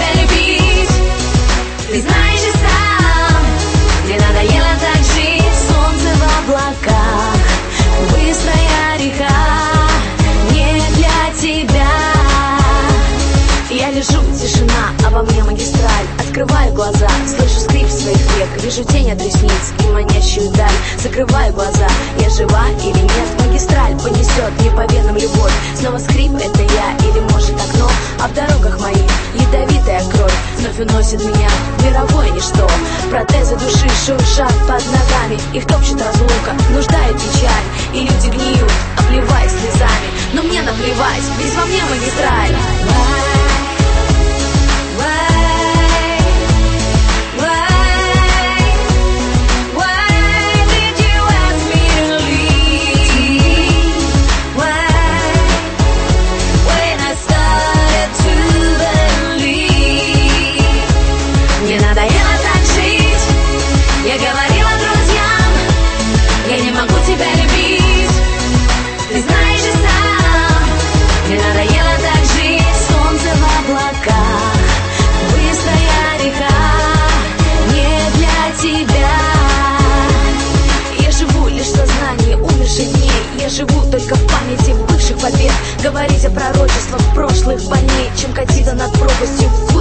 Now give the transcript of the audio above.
тебя любить. Ты знаешь и сам, мне надоело так жить. Солнце в облаках, быстрая река, не для тебя. Я лежу, тишина, а во мне магистраль. Открываю глаза, слышу скрип своих век, вижу тень от ресниц и манящую даль. Закрываю глаза, я жива или нет? Магистраль понесет мне по венам любовь. Снова скрип, это я или может окно? А в дорогах моих ядовитая кровь вновь уносит меня в мировое ничто. Протезы души шуршат под ногами, их топчет разлука, нужда и печаль. И люди гниют, обливаясь слезами. Но мне наплевать, ведь во мне магистраль. Я живу только в памяти бывших побед. Говорить о пророчествах прошлых больней, чем катиться над пропастью.